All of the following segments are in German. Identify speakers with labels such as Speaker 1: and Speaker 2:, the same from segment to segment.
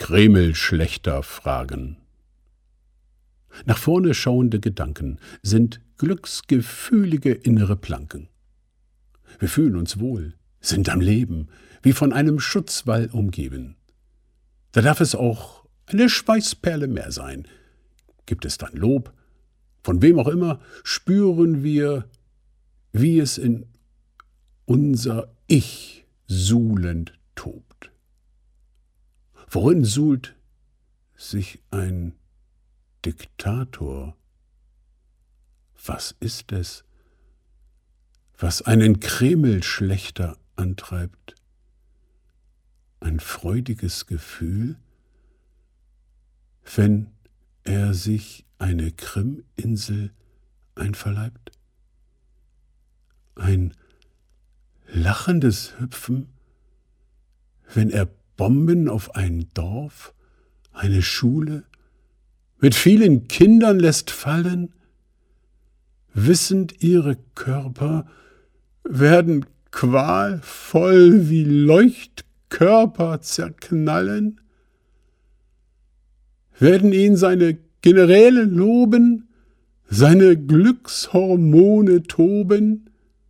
Speaker 1: Kremelschlechter fragen. Nach vorne schauende Gedanken sind glücksgefühlige innere Planken. Wir fühlen uns wohl, sind am Leben, wie von einem Schutzwall umgeben. Da darf es auch eine Schweißperle mehr sein. Gibt es dann Lob, von wem auch immer, spüren wir, wie es in unser Ich suhlend tobt. Worin suhlt sich ein Diktator? Was ist es, was einen Kremelschlechter antreibt? Ein freudiges Gefühl, wenn er sich eine Kriminsel einverleibt? Ein lachendes Hüpfen, wenn er Bomben auf ein Dorf, eine Schule mit vielen Kindern lässt fallen? Wissend ihre Körper werden qualvoll wie Leuchtkörper zerknallen? Werden ihn seine Generäle loben, seine Glückshormone toben?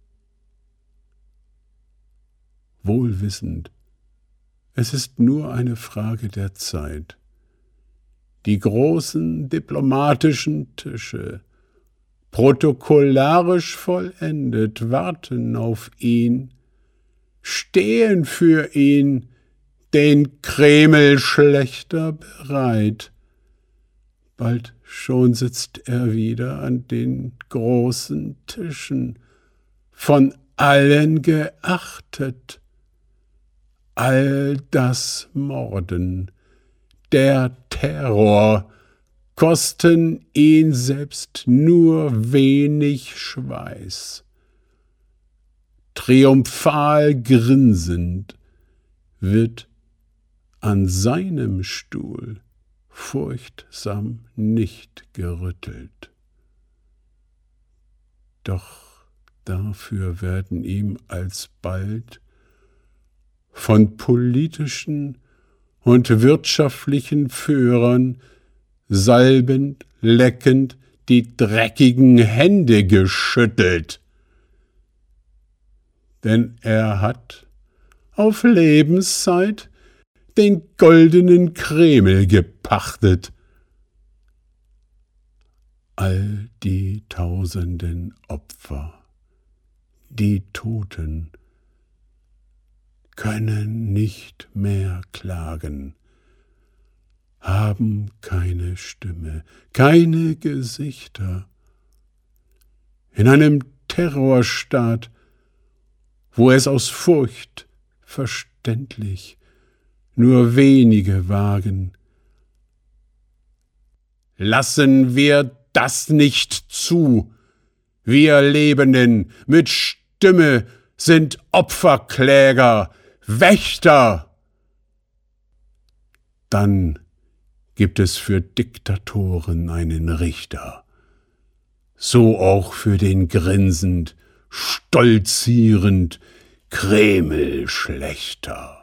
Speaker 1: Wohlwissend, es ist nur eine Frage der Zeit. Die großen diplomatischen Tische, protokollarisch vollendet, warten auf ihn, stehen für ihn, den Kremelschlechter bereit. Bald schon sitzt er wieder an den großen Tischen, von allen geachtet. All das Morden, der Terror, kosten ihn selbst nur wenig Schweiß. Triumphal grinsend wird an seinem Stuhl furchtsam nicht gerüttelt. Doch dafür werden ihm alsbald von politischen und wirtschaftlichen Führern salbend, leckend die dreckigen Hände geschüttelt. Denn er hat auf Lebenszeit den goldenen Kreml gepachtet. All die tausenden Opfer, die Toten, können nicht mehr klagen, haben keine Stimme, keine Gesichter. In einem Terrorstaat, wo es aus Furcht verständlich nur wenige wagen, lassen wir das nicht zu. Wir Lebenden mit Stimme sind Opferkläger, Wächter. Dann gibt es für Diktatoren einen Richter, so auch für den grinsend, stolzierend Kremelschlechter.